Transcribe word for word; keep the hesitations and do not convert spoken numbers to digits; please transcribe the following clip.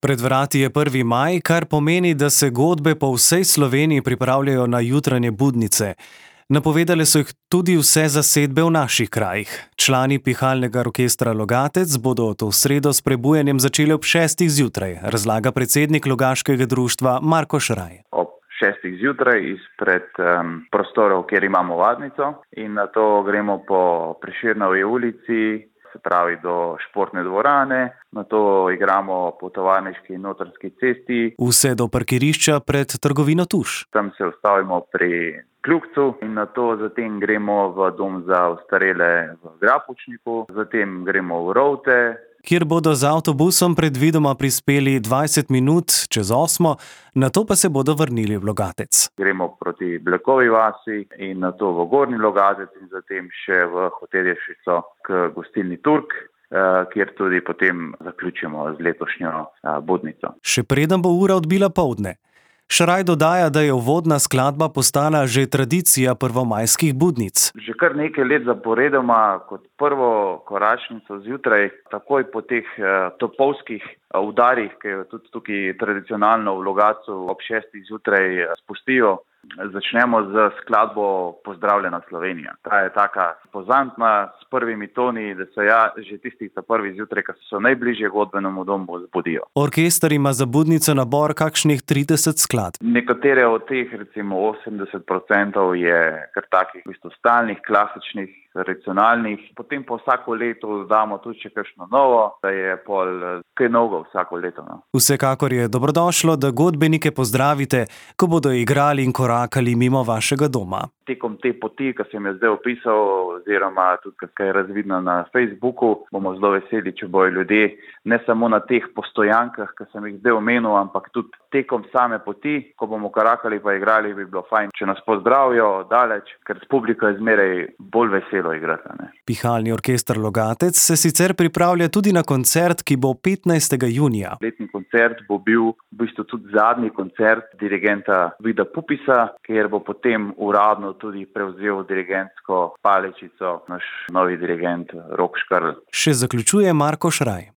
Pred vrati je prvi maj, kar pomeni, da se godbe po vsej Sloveniji pripravljajo na jutranje budnice. Napovedale so jih tudi vse zasedbe v naših krajih. Člani pihalnega orkestra Logatec bodo to sredo s prebujanjem začeli ob šestih zjutraj, razlaga predsednik Logaškega društva Marko Šraj. Ob šestih zjutraj izpred um, prostorov, kjer imamo vadnico, in nato gremo po Prešernovi ulici, se pravi do športne dvorane, nato igramo po Tovarniški in Notranjski cesti. Vse do parkirišča pred trgovino Tuš. Tam se ustavimo pri Kljukcu in nato zatem gremo v dom za ostarele v Grapučniku, zatem gremo v Rovte, kjer bodo z avtobusom predvidoma prispeli dvajset minut čez osmo, nato pa se bodo vrnili v Logatec. Gremo proti Blekovi vasi in nato v Gornji Logatec in zatem še v Hotel Ješico k gostilni Turk, kjer tudi potem zaključimo z letošnjo budnico. Še preden bo ura odbila poldne. Šraj dodaja, da je uvodna skladba postala že tradicija prvomajskih budnic. Že kar nekaj let zaporedoma kot prvo koračnico zjutraj, takoj po teh uh, topovskih uh, udarih, ki jo tudi tukaj tradicionalno v Logatcu ob šestih zjutraj uh, spustijo, začnemo z skladbo Pozdravljena Slovenija. Ta je taka pozantna, s prvimi toni, da se ja že tistih ta prvi zjutraj, ki so najbližje godbenemu domu, zbudijo. Orkester ima za budnico nabor kakšnih trideset skladb. Nekatere od teh, recimo osemdeset procentov, je kar takih v bistvu stalnih, klasičnih, tradicionalnih. Potem pa vsako leto dodamo tudi še kakšno novo, da je pol kaj novo vsako leto. No. Vsekakor je dobrodošlo, da godbenike pozdravite, ko bodo igrali in korakali mimo vašega doma. Tekom te poti, ki sem jo zdaj opisal, oziroma tudi, ki je razvidna na Facebooku, bomo zelo veseli, če bojo ljudje ne samo na teh postojankah, ki sem jih zdaj omenil, ampak tudi tekom same poti, ko bomo korakali pa igrali, bi bilo fajn, če nas pozdravijo daleč, ker s publiko je zmeraj bolj veselo igrati. Ne? Pihalni orkester Logatec se sicer pripravlja tudi na koncert, ki bo petnajstega junija. Letni koncert bo bil v bistvu tudi zadnji koncert dirigenta Vida Pupisa, kjer bo potem uradno tudi prevzel dirigentsko paličico naš novi dirigent Rok Škarl. Še zaključuje Marko Šraj.